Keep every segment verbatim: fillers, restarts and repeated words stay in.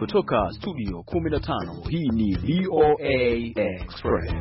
kutoka studio kumi na tano, hii ni V O A Express.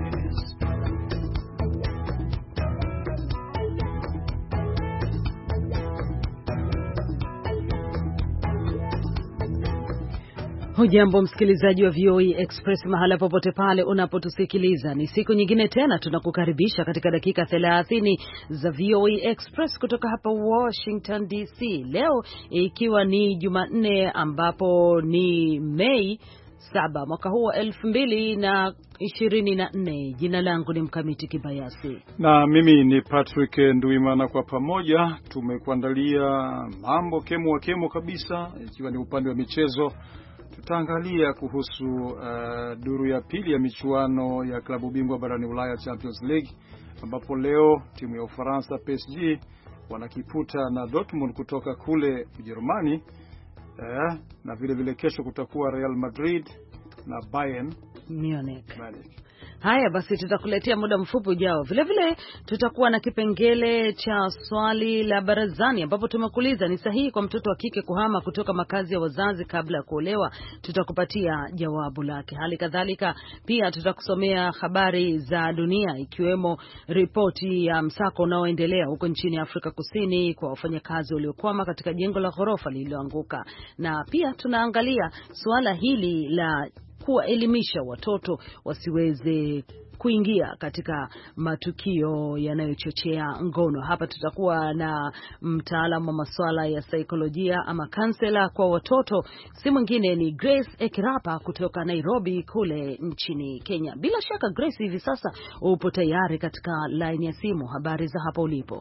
Hujambo msikilizaji wa V O A Express mahala popote pale unapotusikiliza. Ni siku nyingine tena tunakukaribisha katika dakika thelathini za V O A Express kutoka hapa Washington D C. Leo ikiwa ni Jumanne ambapo ni Mei saba mwaka huu wa elfu mbili na ishirini na nne. Jina langu ni Mkamiti Kibayasi. Na mimi ni Patrick Nduimana. Kwa pamoja tumekuandalia mambo kemo wa kemo kabisa, ikiwa ni upande wa michezo. Tutaangalia kuhusu uh, duru ya pili ya michuano ya klabu bingwa barani Ulaya, Champions League, ambapo leo timu ya Ufaransa P S G wanakiputa na Dortmund kutoka kule Ujerumani, uh, na vile vile kesho kutakuwa Real Madrid na Bayern Munich. Haya basi, tutakuletea muda mfupi ujao. Vile vile tutakuwa na kipengele cha swali la barazani, ambapo tumekuuliza ni sahihi kwa mtoto wa kike kuhama kutoka makazi ya wazazi kabla ya kuolewa. Tutakupatia jawabu lake. Hali kadhalika pia tutakusomea habari za dunia, ikiwemo ripoti ya msako unaoendelea huko nchini Afrika Kusini kwa wafanyakazi waliokwama katika jengo la ghorofa lililoanguka, na pia tunaangalia suala hili la kuwaelimisha watoto wasiweze kuingia katika matukio yanayochochea ngono. Hapa tutakuwa na mtaalamu wa masuala ya saikolojia ama kansela kwa watoto, si mwingine ni Grace Ekirapa kutoka Nairobi kule nchini Kenya. Bila shaka Grace, hivi sasa upo tayari katika line ya simu. Habari za hapo ulipo?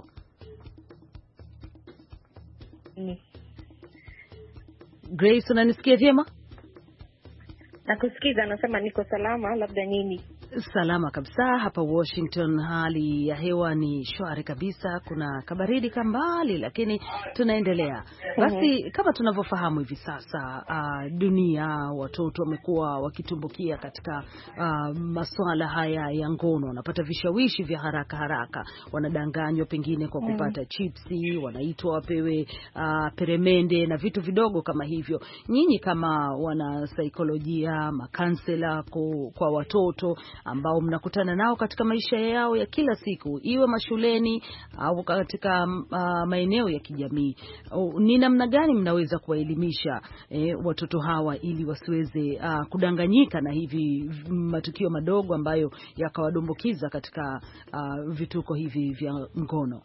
Grace, unanisikia vyema? Nakusikiza, nasema niko salama, labda nini? Salama kabisa. Hapa Washington hali ya hewa ni shwari kabisa. Kuna kabaridi kambali, lakini tunaendelea. Basi mm-hmm. Kama tunavyofahamu hivi sasa uh, dunia, watoto wamekuwa wakitumbukia katika uh, masuala haya ya ngono. Wanapata vishawishi vya haraka haraka, wanadanganywa pengine kwa kupata mm-hmm. chipsi, wanaitwa wapewe uh, peremende na vitu vidogo kama hivyo. Nyinyi kama wana saikolojia, makansela kwa watoto ambao mnakutana nao katika maisha yao ya kila siku, iwe mashuleni au katika uh, maeneo ya kijamii, uh, ni namna gani mnaweza kuwaelimisha eh, watoto hawa ili wasiweze uh, kudanganyika na hivi matukio madogo ambayo yakawadumbukiza katika uh, vituko hivi vya ngono?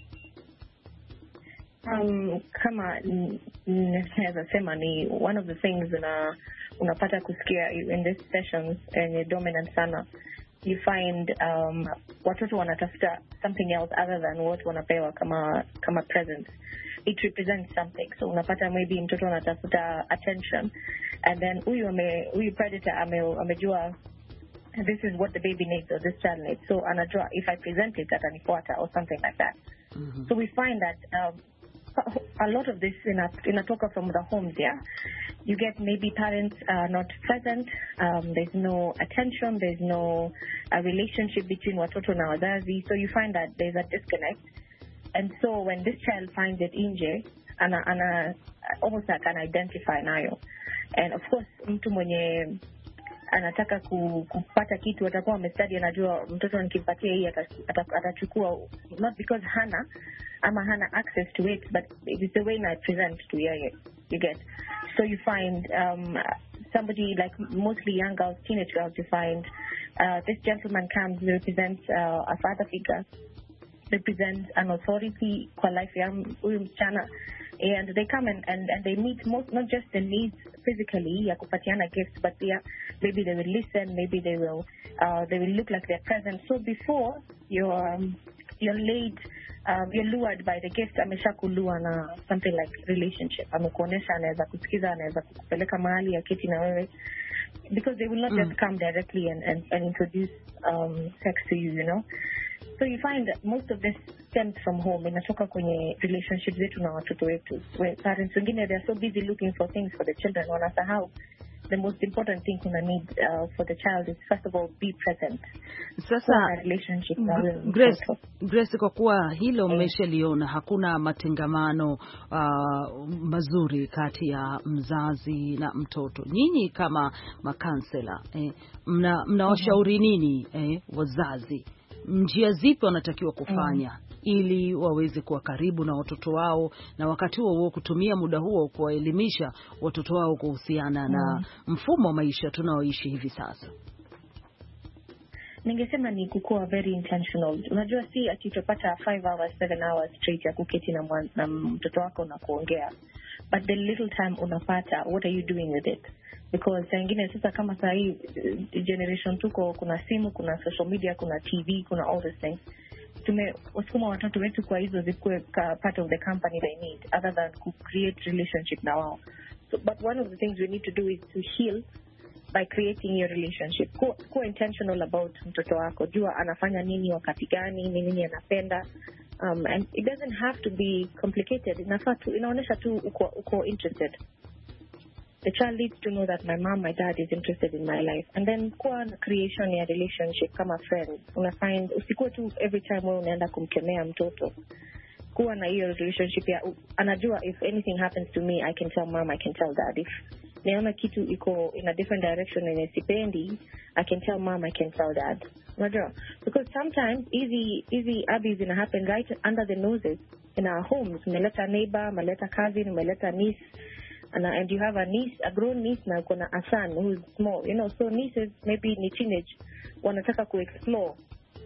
Um, kama naweza sema ni one of the things na unapata kusikia in this sessions and dominant sana, you find um, watoto wanatafuta something else other than what wanapewa kama kama presents. It represents something. So unapata maybe mtoto anatafuta attention, and then huyu ame huyu predator ame amejua this is what the baby needs or this child needs, so anajua if I present it atanifuata or something like that. Mm-hmm. So we find that um, a lot of this in a, in a talker from the homes, yeah. You get maybe parents are not present, um, there's no attention, there's no a relationship between watoto na wazazi, so you find that there's a disconnect. And so when this child finds it inje, ana, ana, almost like an identify nayo. And of course, mtu mwenye anataka kupata kitu atakuwa amestadi, anajua mtoto nikimpatia hii atachukua, not because hana ama hana access to it, but it's the way I present to you, you get. So you find um, somebody like mostly young girls, teenage girls, you find uh, this gentleman comes, represents uh, a father figure, represents an authority kwa life ya huyu msichana, and they come and, and, and they meet most, not just the needs physically ya kupatiana gifts, but they are, maybe they will listen, maybe they will uh, they will look like they're present. So before you're um, you're laid um, you're lured by the gift, ameshakulua na something like relationship, amekuonesha anaweza kusikiza, anaweza kukupeleka mahali ya kiti na wewe, because they will not mm. just come directly and, and, and introduce um, sex to you, you know. So you find that most of this stems from home, inatoka kwenye relationships zetu na watoto wetu. When parents wengine, they are so busy looking for things for the children, wanasahau the most important thing kuna need uh, for the child is first of all be present. Sasa relationship Grace, Grace, kwa kuwa hilo mmeshaliona, hakuna matengamano uh, mazuri kati ya mzazi na mtoto. Nyinyi kama makansela eh, mna mnawashauri nini eh, wazazi? Njia zipi wanatakiwa kufanya mm. ili waweze kuwa karibu na watoto wao, na wakati huo huo kutumia muda huo kuwaelimisha watoto wao kuhusiana mm. na mfumo wa maisha tunaoishi hivi sasa? Ningesema ni kukuwa very intentional. Unajua si atitopata five hours, seven hours straight ya kuketi na, na mtoto wako na kuongea. But the little time unapata, what are you doing with it? Because saa ingine sasa kama saa hii generation tuko, kuna simu, kuna social media, kuna T V, kuna all these things. Tume wasukuma watoto wetu kwa hizo zikuwe part of the company they need, other than to create relationship na wao. So, but one of the things we need to do is to heal by creating your relationship. Kuwa, kuwa intentional about mtoto wako. Jua anafanya nini wakati gani, nini anapenda. Um, and it doesn't have to be complicated. Inafaa tu, inaonesha tu uko, uko interested. The child needs to know that my mom, my dad is interested in my life. And then kuwa na creation ya relationship kama friend. Una find, usikuwa tu every time wewe unaenda kumkemea mtoto. Kuwa na hiyo relationship ya, anajua if anything happens to me, I can tell mom, I can tell dad. If naona kitu iko in a different direction and sipendi, I can tell mom, I can tell dad. Unajua? Because sometimes easy easy abuse ina happen right under the noses in our homes. Umeleta neighbor, umeleta cousin, umeleta niece, and, and you have a niece, a grown niece na kuna a son who's small. You know, so nieces maybe ni teenage, wanataka ku explore.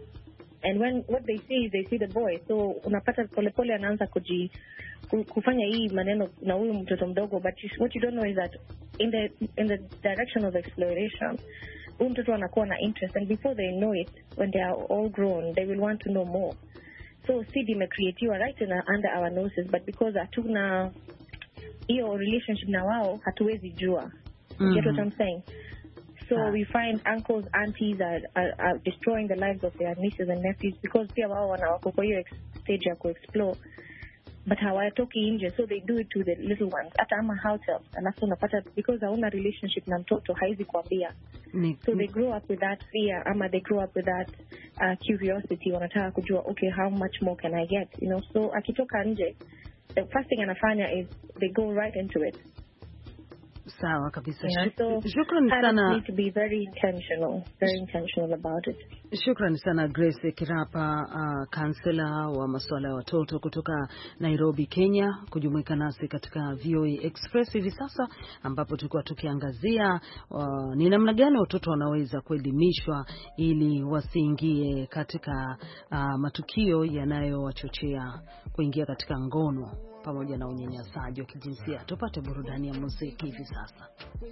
And when what they see is they see the boy. So unapata pole pole anaanza kuji kufanya hii maneno na huyu mtoto mdogo, but you, what you don't know is that in the in the direction of exploration, huyu mtoto anakuwa na interest, and before they know it, when they are all grown, they will want to know more. So seed imecreatiwa right in, under our noses, but because hatuna hiyo relationship na wao, hatuwezi jua. Mm-hmm. Get what I'm saying? So ah. we find uncles, aunties are, are, are destroying the lives of their nieces and nephews because pia wao wanawako kwa hiyo stage ya ku-explore. But hawatoki nje, so they do it to the little ones. Hata ama house help, alafu unapata because hauna relationship na mtoto haizi kuambia. So they grow up with that fear, ama they grow up with that uh, curiosity. Wanataka kujua, okay, how much more can I get? You know, so akitoka nje, the first thing anafanya is they go right into it. Sawa kabisa. Yeah, so shukrani sana. Need to be very intentional, very intentional about it. Shukrani sana Grace Kirapa, uh, kansela wa masuala ya watoto kutoka Nairobi, Kenya, kujumuika nasi katika V O A Express hivi sasa, ambapo tulikuwa tukiangazia uh, ni namna gani watoto wanaweza kuelimishwa ili wasiingie katika uh, matukio yanayowachochea kuingia katika ngono pamoja na unyanyasaji wa kijinsia. Tupate burudani ya muziki hivi sasa.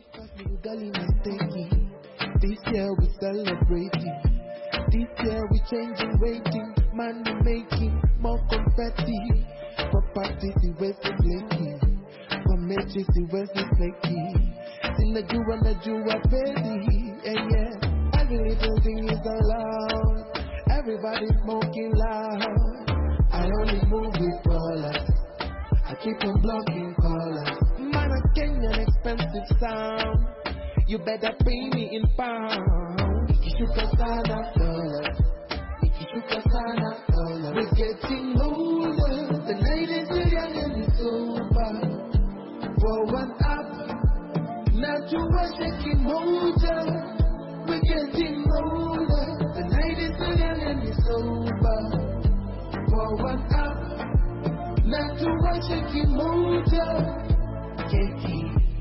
This year we celebrating. This year we changing, waiting, money making, more confetti. Property si wezi bleki, kwa mechi si wezi fleki. Sinajua najua pedi, yeah yeah. Every little thing is allowed. Everybody smoking loud. I only move with dollars. I keep on blocking callers. Man, a Kenyan expensive sound. You better pay me in pounds. Ikishuka sana dollars. Ikishuka sana dollars. We're getting older. The night is too young and it's over. For one up. Now to a shaking motor. We're getting older. The night is too young and it's over. For one up. Not to watch a kimoja, keki.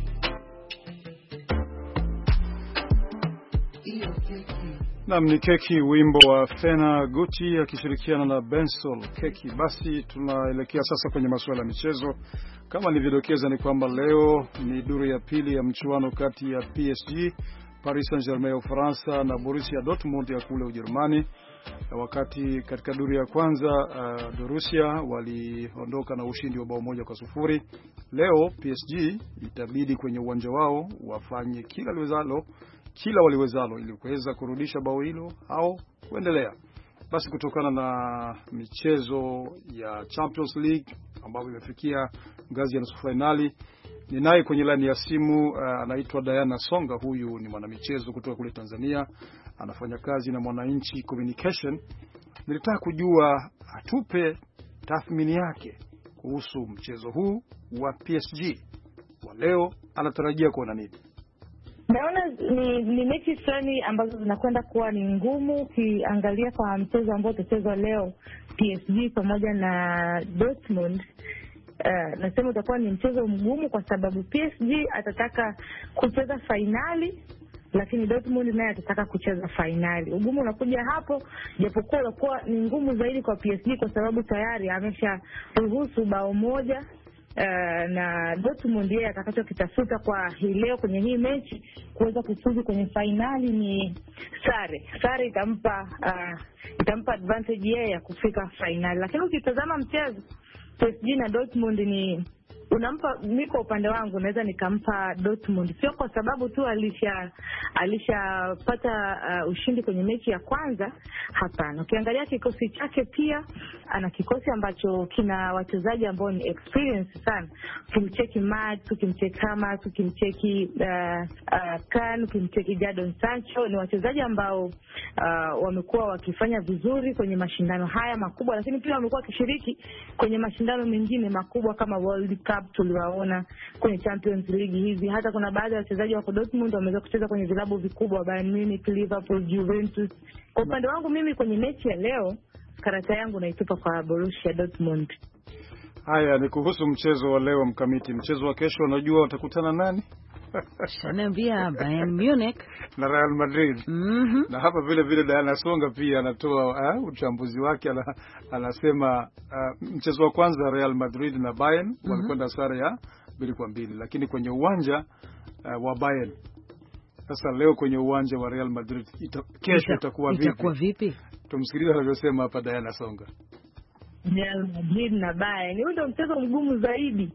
Iyo keki. Naam, ni Keki, wimbo wa Fena Guti akishirikiana na Bensol. Keki. Basi tunaelekea sasa kwenye masuala ya michezo. Kama nilivyodokeza ni kwamba leo ni duru ya pili ya mchuano kati ya P S G, Paris Saint-Germain ya Ufaransa na Borussia Dortmund ya kule Ujerumani. Wakati katika duru ya kwanza uh, Borussia waliondoka na ushindi wa bao moja kwa sufuri. Leo P S G itabidi kwenye uwanja wao wafanye kila waliwezalo, kila waliwezalo ili kuweza kurudisha bao hilo au kuendelea. Basi kutokana na michezo ya Champions League ambayo imefikia ngazi ya nusu finali, Ninaye kwenye line ya simu uh, anaitwa Diana Songa. Huyu ni mwanamichezo kutoka kule Tanzania, anafanya kazi na Mwananchi Communication. Nilitaka kujua atupe tathmini yake kuhusu mchezo huu wa P S G wa leo, anatarajia kuona nini? Naona ni, ni mechi fulani ambazo zinakwenda kuwa ni ngumu. Ukiangalia kwa mchezo ambao utachezwa leo, P S G pamoja na Dortmund, uh, nasema utakuwa ni mchezo mgumu kwa sababu P S G atataka kucheza fainali, lakini Dortmund naye atataka kucheza fainali. Ugumu unakuja hapo, japokuwa unakuwa ni ngumu zaidi kwa P S G kwa sababu tayari amesha ruhusu bao moja. Uh, na Dortmund yeye atakachokitafuta kwa hii leo kwenye hii mechi kuweza kufuzu kwenye fainali ni sare. Sare itampa uh, itampa advantage yeye ya kufika fainali. Lakini ukitazama mchezo P S G na Dortmund, ni unampa, mimi kwa upande wangu naweza nikampa Dortmund, sio kwa sababu tu alisha alishapata uh, ushindi kwenye mechi ya kwanza. Hapana, ukiangalia kikosi chake pia ana kikosi ambacho kina wachezaji ambao ni experience sana. Ukimcheki Matt, ukimcheki Hamas, ukimcheki uh, uh, Kan, ukimcheki Jadon Sancho, ni wachezaji ambao uh, wamekuwa wakifanya vizuri kwenye mashindano haya makubwa, lakini pia wamekuwa wakishiriki kwenye mashindano mengine makubwa kama World Cup, tuliwaona kwenye Champions League hizi. Hata kuna baadhi ya wachezaji wa Dortmund wameweza kucheza kwenye vilabu vikubwa, Bayern Munich, Liverpool, Juventus. Kwa upande wangu mimi kwenye mechi ya leo, karata yangu naitupa kwa Borussia Dortmund. Haya, ni kuhusu mchezo wa leo. Mkamiti, mchezo wa kesho unajua watakutana nani? Shanaambia Bayern Munich na Real Madrid. Mhm. Na hapa vile vile Diana Songa pia anatoa uh, uchambuzi wake, ana, anasema uh, mchezo wa kwanza Real Madrid na Bayern mm-hmm. walikwenda sare ya mbili kwa mbili, lakini kwenye uwanja uh, wa Bayern. Sasa leo kwenye uwanja wa Real Madrid ita, kesho itakuwa vipi? Itakuwa vipi? Tumsikilize anavyosema hapa Diana Songa. Real Madrid na Bayern, huo ndio mchezo mgumu zaidi.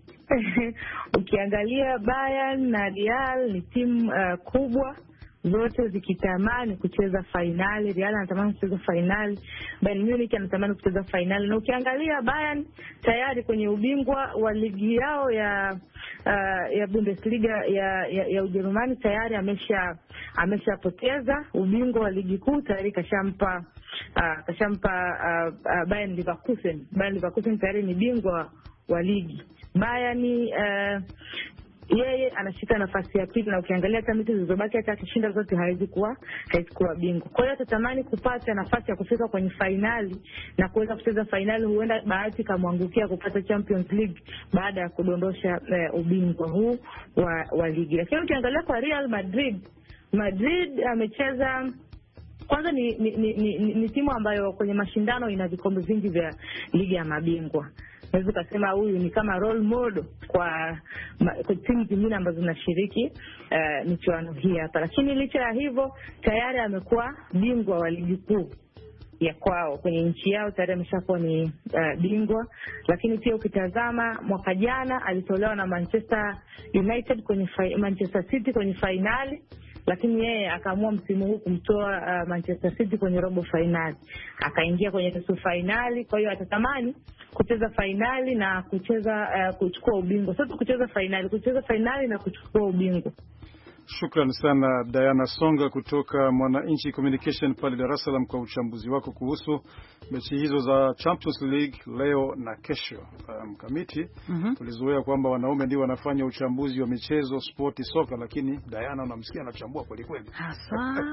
Ukiangalia Bayern na Real ni timu uh, kubwa, zote zikitamani kucheza fainali. Real anatamani kucheza fainali, Bayern Munich anatamani kucheza fainali. Na ukiangalia Bayern tayari kwenye ubingwa wa ligi yao ya uh, ya Bundesliga ya ya, ya Ujerumani tayari amesha ameshapoteza ubingwa wa ligi kuu, tayari kashampa uh, kashampa uh, uh, Bayern Leverkusen. Bayern Leverkusen tayari ni bingwa wa ligi. Bayern uh, yeye anashika nafasi ya pili, na ukiangalia hata mechi zilizobaki hata akishinda zote hawezi kuwa hawezi kuwa bingwa. Kwa hiyo atatamani kupata nafasi ya kufika kwenye fainali na kuweza kucheza fainali, huenda bahati kamwangukia kupata Champions League baada ya kudondosha uh, ubingwa huu wa, wa ligi. Lakini ukiangalia kwa Real Madrid, Madrid amecheza kwanza ni ni, ni, ni ni timu ambayo kwenye mashindano ina vikombe vingi vya ligi ya mabingwa. Naweza kusema huyu ni kama role model kwa, kwa timu zingine ambazo zinashiriki uh, michuano hii hapa. Lakini licha ya hivyo tayari amekuwa bingwa wa ligi kuu ya kwao kwenye nchi yao, tayari ameshakuwa ni uh, bingwa. Lakini pia ukitazama mwaka jana alitolewa na Manchester United kwenye fi- Manchester City kwenye finali, lakini yeye akaamua msimu huu kumtoa uh, Manchester City kwenye robo finali, akaingia kwenye nusu finali. Kwa hiyo atatamani kucheza finali na kucheza uh, kuchukua ubingwa. Sasa kucheza finali, kucheza finali na kuchukua ubingwa. Shukrani sana Diana Songa kutoka Mwananchi Communication pale Dar es Salaam kwa uchambuzi wako kuhusu mechi hizo za Champions League leo na kesho. Mkamiti, um, mm-hmm. tulizoea kwamba wanaume ndio wanafanya uchambuzi wa michezo, spoti, soka, lakini Diana unamsikia anachambua kweli kweli. Hasa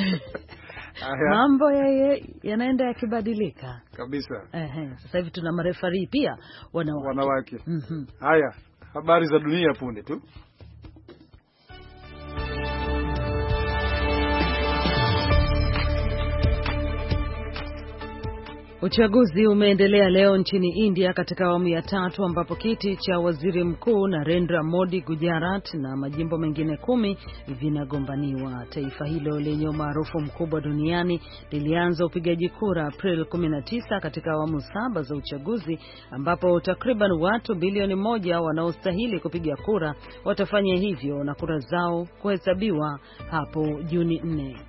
mambo yeye yanaenda yakibadilika kabisa. Ehe, sasa hivi tuna marefari pia wanawake. Wanawake. Mhm. Haya, habari za dunia punde tu. Uchaguzi umeendelea leo nchini India katika awamu ya tatu, ambapo kiti cha waziri mkuu Narendra Modi Gujarat na majimbo mengine kumi vinagombaniwa. Taifa hilo lenye umaarufu mkubwa duniani lilianza upigaji kura April kumi na tisa katika awamu saba za uchaguzi, ambapo takriban watu bilioni moja wanaostahili kupiga kura watafanya hivyo na kura zao kuhesabiwa hapo Juni nne.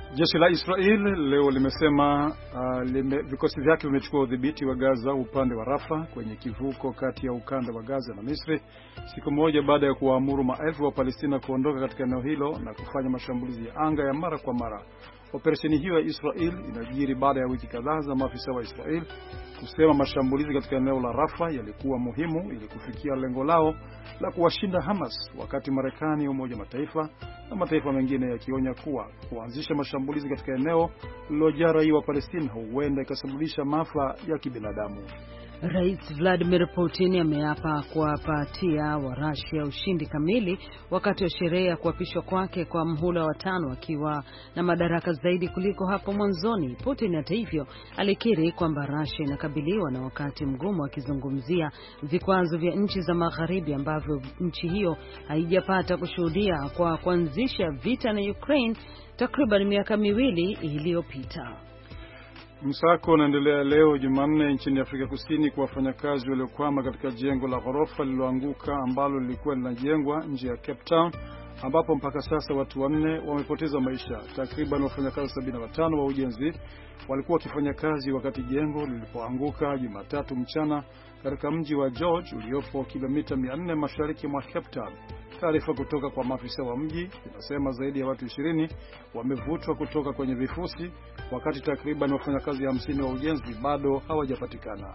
Jeshi la Israel leo limesema uh, lime, vikosi vyake vimechukua udhibiti wa Gaza upande wa Rafa kwenye kivuko kati ya ukanda wa Gaza na Misri, siku moja baada ya kuwaamuru maelfu wa Palestina kuondoka katika eneo hilo na kufanya mashambulizi ya anga ya mara kwa mara. Operesheni hiyo ya Israel inajiri baada ya wiki kadhaa za maafisa wa Israel kusema mashambulizi katika eneo la Rafa yalikuwa muhimu ili kufikia lengo lao la kuwashinda Hamas, wakati Marekani, Umoja wa Mataifa na mataifa mengine yakionya kuwa kuanzisha mashambulizi katika eneo lililojaa raia wa Palestina huenda ikasababisha maafa ya kibinadamu. Rais Vladimir Putin ameapa kuwapatia wa Russia ushindi kamili wakati wa sherehe ya kuapishwa kwake kwa mhula wa tano akiwa na madaraka zaidi kuliko hapo mwanzoni. Putin hata hivyo alikiri kwamba Russia inakabiliwa na wakati mgumu, akizungumzia vikwazo vya nchi za magharibi ambavyo nchi hiyo haijapata kushuhudia kwa kuanzisha vita na Ukraine takriban miaka miwili iliyopita. Msako unaendelea leo Jumanne nchini Afrika Kusini kwa wafanyakazi waliokwama katika jengo la ghorofa lililoanguka ambalo lilikuwa linajengwa nje ya Cape Town, ambapo mpaka sasa watu wanne wamepoteza maisha. Takriban wafanyakazi sabini na watano wa ujenzi walikuwa wakifanya kazi wakati jengo lilipoanguka Jumatatu mchana katika mji wa George uliopo kilomita mia nne mashariki mwa Cape Town. Taarifa kutoka kwa maafisa wa mji inasema zaidi ya watu ishirini wamevutwa kutoka kwenye vifusi, wakati takriban wafanyakazi hamsini wa ujenzi bado hawajapatikana.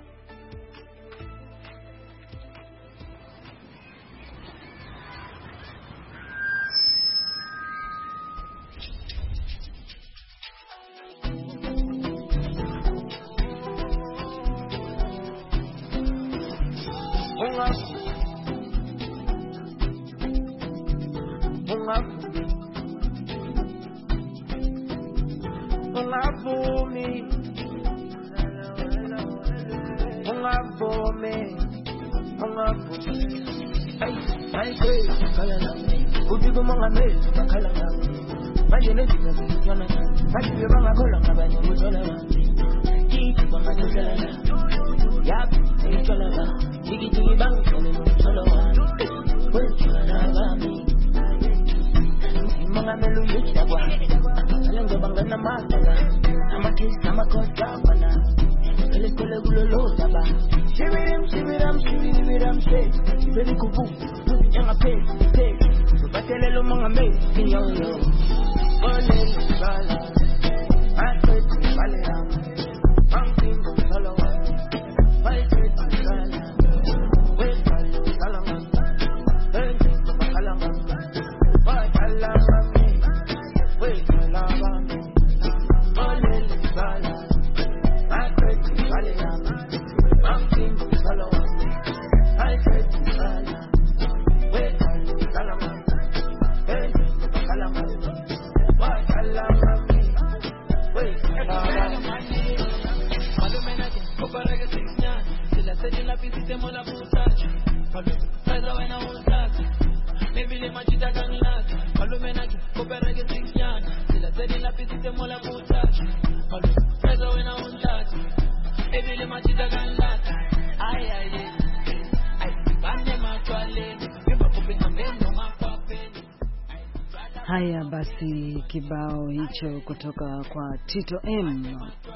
Haya basi, kibao hicho kutoka kwa Tito M,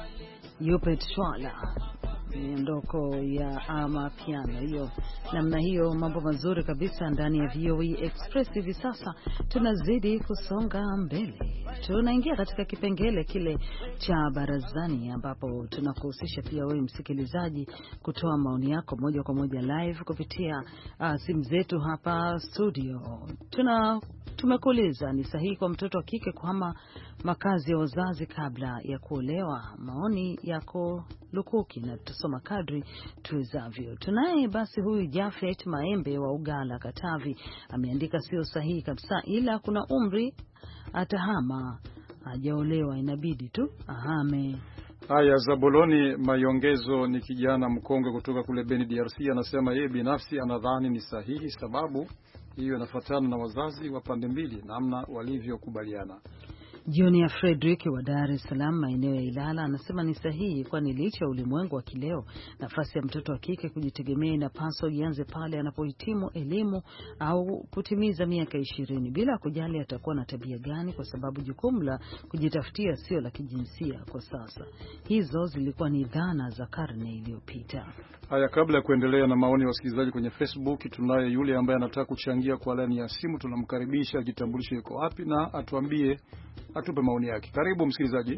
Yupe Twala, miondoko ya ama piano hiyo. Namna hiyo, mambo mazuri kabisa ndani ya V O A Express. Hivi sasa tunazidi kusonga mbele, tunaingia katika kipengele kile cha barazani, ambapo tunakuhusisha pia wewe msikilizaji kutoa maoni yako moja kwa moja live kupitia uh, simu zetu hapa studio. Tuna tumekuuliza, ni sahihi kwa mtoto wa kike kuhama makazi ya wazazi kabla ya kuolewa? Maoni yako lukuki na tusoma kadri tuwezavyo. Tunaye basi huyu Jafet Maembe wa Ugala, Katavi, ameandika sio sahihi kabisa, ila kuna umri atahama, hajaolewa inabidi tu ahame. Haya, Zabuloni Mayongezo ni kijana mkongwe kutoka kule Beni D R C, anasema yeye binafsi anadhani ni sahihi, sababu hiyo inafuatana na wazazi wa pande mbili namna walivyokubaliana. Junior Frederick wa Dar es Salaam maeneo ya Ilala anasema ni sahihi, kwani licha ulimwengu wa kileo, nafasi ya mtoto wa kike kujitegemea inapaswa ianze pale anapohitimu elimu au kutimiza miaka ishirini, bila kujali atakuwa na tabia gani, kwa sababu jukumu la kujitafutia sio la kijinsia kwa sasa. Hizo zilikuwa ni dhana za karne iliyopita. Haya, kabla ya kuendelea na maoni ya wasikilizaji kwenye Facebook, tunaye yule ambaye anataka kuchangia kwa laini ya simu. Tunamkaribisha, ajitambulishe yuko wapi na atuambie, atupe maoni yake. Karibu msikilizaji.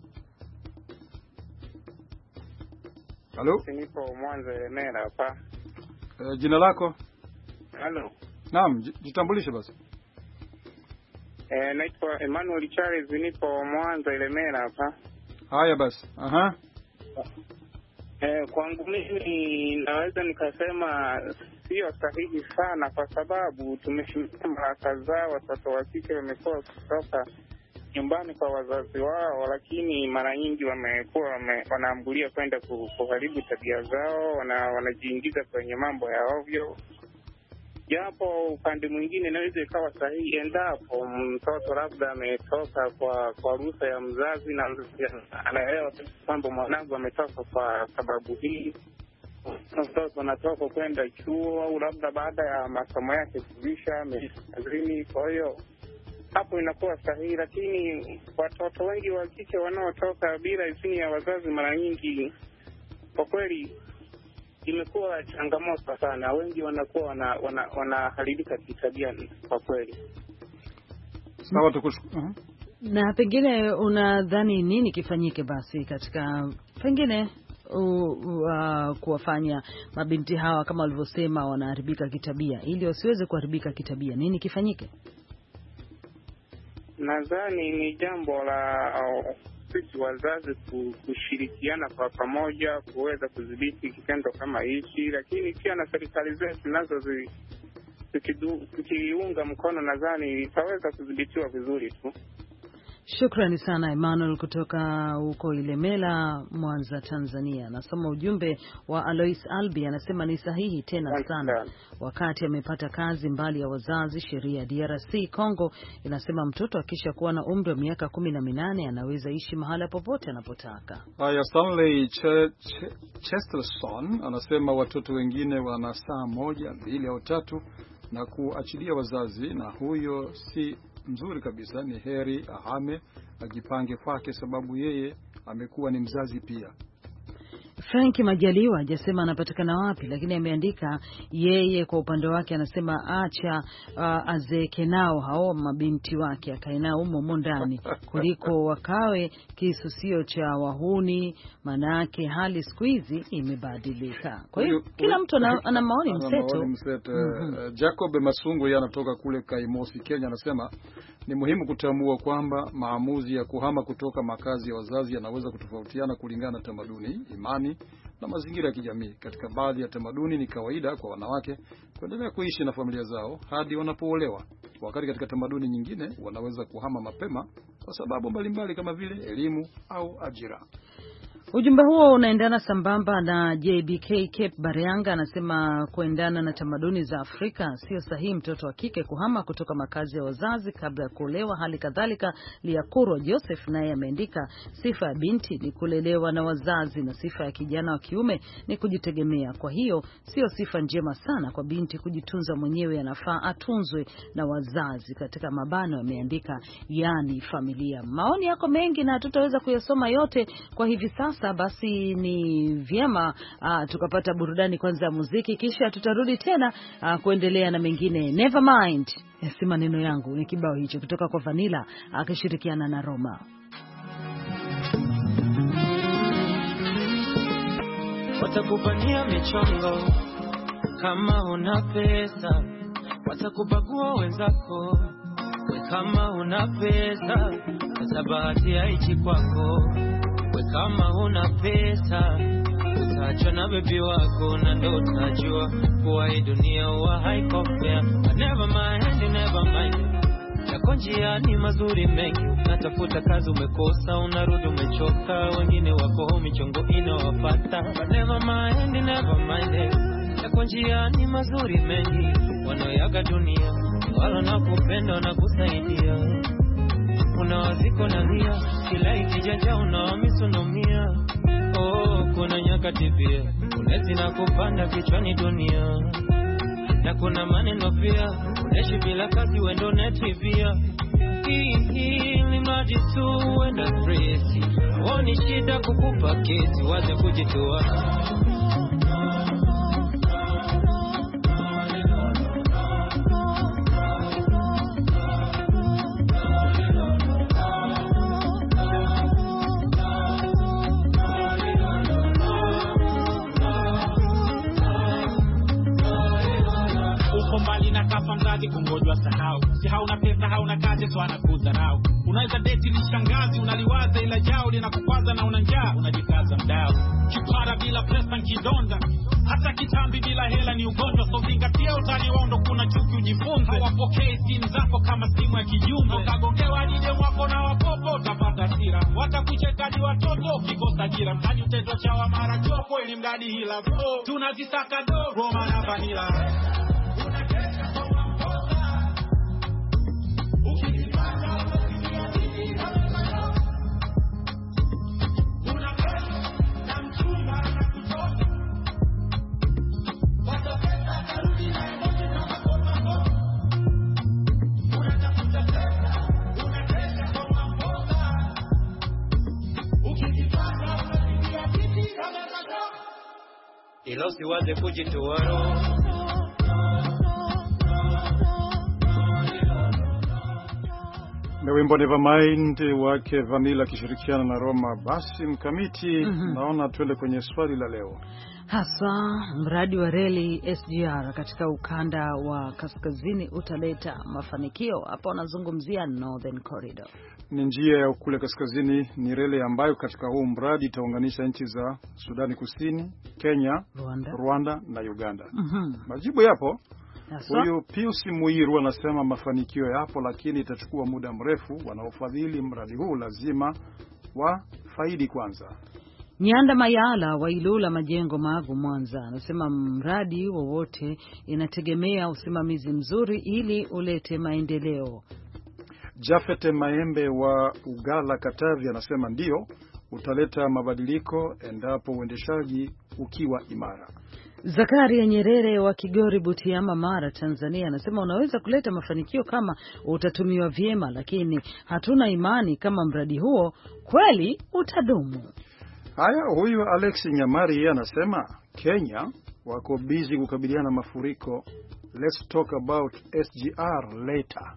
Halo? Nipo Mwanza Mera hapa. Uh, jina lako? Halo. Naam, jitambulishe basi. Eh, naitwa Emmanuel Charles, nipo Mwanza Mera hapa. Haya basi. Aha. Eh, kwangu mimi naweza nikasema sio sahihi sana, kwa sababu tumeshuhudia mara kadhaa watoto wa kike wamekuwa kutoka nyumbani kwa wazazi wao, lakini mara nyingi wamekuwa wame, wanaambulia kwenda kuharibu tabia zao, wana, wanajiingiza kwenye mambo ya ovyo. Japo upande mwingine inaweza ikawa sahihi endapo mtoto labda ametoka kwa kwa ruhusa ya mzazi na anaelewa kwamba mwanangu ametoka kwa sababu hii. Mtoto anatoka kwenda chuo au labda baada ya masomo yake kuisha kazini, kwa hiyo hapo inakuwa sahihi. Lakini watoto wengi wa kike wanaotoka bila idhini ya wazazi, mara nyingi kwa kweli imekuwa changamoto sana. Wengi wanakuwa wana wanaharibika wana kitabia kwa kweli. Sawa, tukushukuru. Uh-huh. Na pengine unadhani nini kifanyike basi katika pengine uh, uh, kuwafanya mabinti hawa kama walivyosema wanaharibika kitabia, ili wasiweze kuharibika kitabia? Nini kifanyike? Nadhani ni jambo la uh, sisi wazazi kushirikiana kwa pamoja kuweza kudhibiti kitendo kama hichi, lakini pia na serikali zetu nazo zikiunga mkono, nadhani itaweza kudhibitiwa vizuri tu. Shukrani sana Emmanuel kutoka huko Ilemela, Mwanza, Tanzania. Nasoma ujumbe wa Alois Albi, anasema ni sahihi tena sana. Wakati amepata kazi mbali ya wazazi, sheria ya D R C Congo inasema mtoto akisha kuwa na umri wa miaka kumi na minane anaweza ishi mahala popote anapotaka. Haya, Stanley Ch Ch Chesterson anasema watoto wengine wana saa moja, mbili au tatu na kuachilia wazazi, na huyo si mzuri kabisa. Ni heri ahame, ajipange kwake, sababu yeye amekuwa ni mzazi pia. Frank Majaliwa hajasema anapatikana wapi, lakini ameandika yeye kwa upande wake anasema acha uh, azeke nao hao mabinti wake, akae nao humo ndani kuliko wakawe kisusio cha wahuni, manake hali siku hizi imebadilika. Kwa hiyo kila mtu ana, ana maoni mseto. mseto. Mm-hmm. Jacob Masungu yeye anatoka kule Kaimosi, Kenya, anasema ni muhimu kutambua kwamba maamuzi ya kuhama kutoka makazi ya wazazi yanaweza kutofautiana kulingana na tamaduni, imani na mazingira ya kijamii. Katika baadhi ya tamaduni ni kawaida kwa wanawake kuendelea kuishi na familia zao hadi wanapoolewa, wakati katika tamaduni nyingine wanaweza kuhama mapema kwa sababu mbalimbali kama vile elimu au ajira. Ujumbe huo unaendana sambamba na J B K Cape Barianga, anasema kuendana na tamaduni za Afrika sio sahihi mtoto wa kike kuhama kutoka makazi ya wazazi kabla ya kuolewa. Hali kadhalika Liakuro Joseph naye ameandika sifa ya binti ni kulelewa na wazazi na sifa ya kijana wa kiume ni kujitegemea. Kwa hiyo sio sifa njema sana kwa binti kujitunza mwenyewe, anafaa atunzwe na wazazi, katika mabano ameandika yani familia. Maoni yako mengi na tutaweza kuyasoma yote kwa hivi sasa. Basi ni vyema uh, tukapata burudani kwanza ya muziki, kisha tutarudi tena uh, kuendelea na mengine. Never mind, si maneno yangu, ni kibao hicho kutoka kwa Vanilla akishirikiana na Roma. Watakufanyia michongo kama una pesa, watakubagua wenzako kama una pesa, sasa bahati haichi kwako. We kama una pesa utaachwa na baby wako, na ndo utajua kuwa hii dunia huwa haikopea. But never mind, never mind, yako njiani mazuri mengi. Unatafuta kazi umekosa, unarudi umechoka, wengine wako michongo inawapata. But never mind, never mind, yako njiani mazuri mengi. Wanaoyaga dunia wala nakupenda na kusaidia. unawaziko nalia, kila ikijaja unawamisonomia. Oh, kuna nyakati pia unesi na kupanda kichwani dunia, na kuna maneno pia unaishi bila kazi wendo netivia. Hii ni maji tu wenda fresi, woni shida kukupa kesi, waze kujitoa. Kungojwa sahau, si hauna pesa hauna kazi tu anakudharau. Unaweza date ni shangazi unaliwaza ila jao linakukwaza na una njaa unajikaza mdao. Kipara bila pesa kidonda, hata kitambi bila hela ni ugonjwa. So zingatia utaliwaondo kuna chuki ujifunze. Hawapokei simu zako kama simu ya kijumbe. Ukagongewa dide mwako na wapopo utapata hasira. Watakucheka ni watoto ukikosa ajira. Mtani uteto chawa mara joko ili mdadi hila bro. Tunazisaka do Roma na vanilla. Ilo siwaze kujitoa roho. Na wimbo Nevermind wake Vanilla kishirikiana na Roma. Basi mkamiti, mm-hmm. Naona tuende kwenye swali la leo. Hasa mradi wa reli S G R katika ukanda wa kaskazini utaleta mafanikio. Hapa wanazungumzia Northern Corridor. Ni njia ya kule kaskazini, ni reli ambayo katika huu mradi itaunganisha nchi za Sudani Kusini, Kenya, Rwanda, Rwanda na Uganda. Mm-hmm. Majibu yapo. Hasa Huyu Pius Muiru anasema mafanikio yapo, lakini itachukua muda mrefu. Wanaofadhili mradi huu lazima wafaidi kwanza. Nyanda Mayala wa Ilula Majengo Magu Mwanza anasema mradi wowote inategemea usimamizi mzuri ili ulete maendeleo. Jafet Maembe wa Ugala Katavi anasema ndio utaleta mabadiliko endapo uendeshaji ukiwa imara. Zakaria Nyerere wa Kigori Butiama Mara Tanzania anasema unaweza kuleta mafanikio kama utatumiwa vyema, lakini hatuna imani kama mradi huo kweli utadumu. Haya, huyu Alex Nyamari anasema Kenya wako busy kukabiliana na mafuriko. Let's talk about S G R later.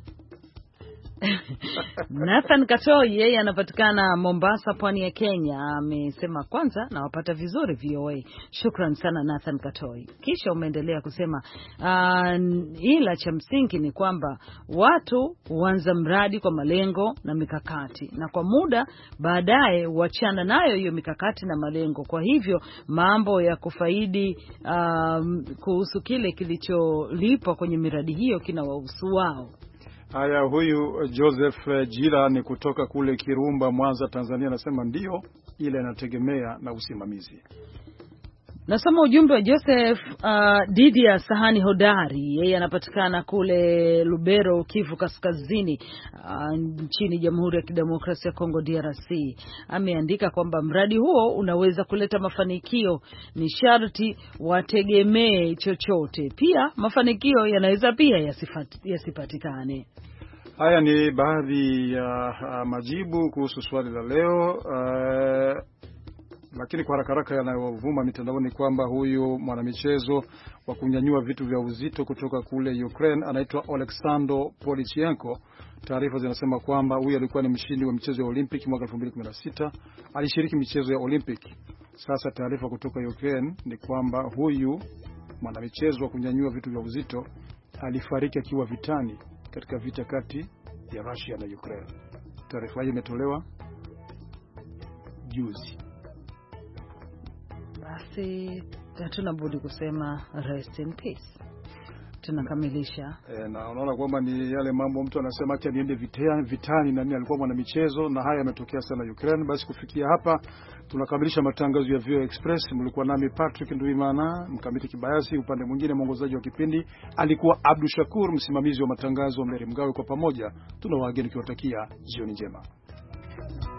Nathan Katoi yeye anapatikana Mombasa, pwani ya Kenya, amesema kwanza na wapata vizuri V O A. Shukran sana Nathan Katoi. Kisha umeendelea kusema uh, ila cha msingi ni kwamba watu huanza mradi kwa malengo na mikakati, na kwa muda baadaye huachana nayo hiyo mikakati na malengo. Kwa hivyo mambo ya kufaidi uh, kuhusu kile kilicholipwa kwenye miradi hiyo kinawahusu wao. Haya, huyu Joseph Jila ni kutoka kule Kirumba, Mwanza, Tanzania, anasema ndio, ile inategemea na usimamizi. Nasoma ujumbe wa Joseph uh, Didia Sahani Hodari, yeye anapatikana kule Lubero, Kivu Kaskazini, uh, nchini Jamhuri ya Kidemokrasia ya Kongo D R C. Ameandika kwamba mradi huo unaweza kuleta mafanikio, ni sharti wategemee chochote. Pia mafanikio yanaweza pia yasifati, yasipatikane. Haya ni baadhi ya uh, majibu kuhusu swali la leo. Uh, Lakini kwa haraka haraka yanayovuma mitandaoni kwamba huyu mwanamichezo wa kunyanyua vitu vya uzito kutoka kule Ukraine anaitwa Oleksandr Polichenko. Taarifa zinasema kwamba huyu alikuwa ni mshindi wa michezo ya Olympic mwaka elfu mbili kumi na sita. Alishiriki michezo ya Olympic. Sasa taarifa kutoka Ukraine ni kwamba huyu mwanamichezo wa kunyanyua vitu vya uzito alifariki akiwa vitani katika vita kati ya Russia na Ukraine. Taarifa hii imetolewa juzi. Basi hatuna budi kusema rest in peace. tunakamilisha. E, na unaona kwamba ni yale mambo mtu anasema acha niende vitani, vitani na nini, alikuwa mwana michezo na haya yametokea sana Ukraine. Basi kufikia hapa tunakamilisha matangazo ya V O A Express. Mlikuwa nami Patrick Nduimana, Mkamiti Kibayasi, upande mwingine mwongozaji wa kipindi alikuwa Abdul Shakur, msimamizi wa matangazo Mary Mgawe. Kwa pamoja tunawaageni kiwatakia jioni njema.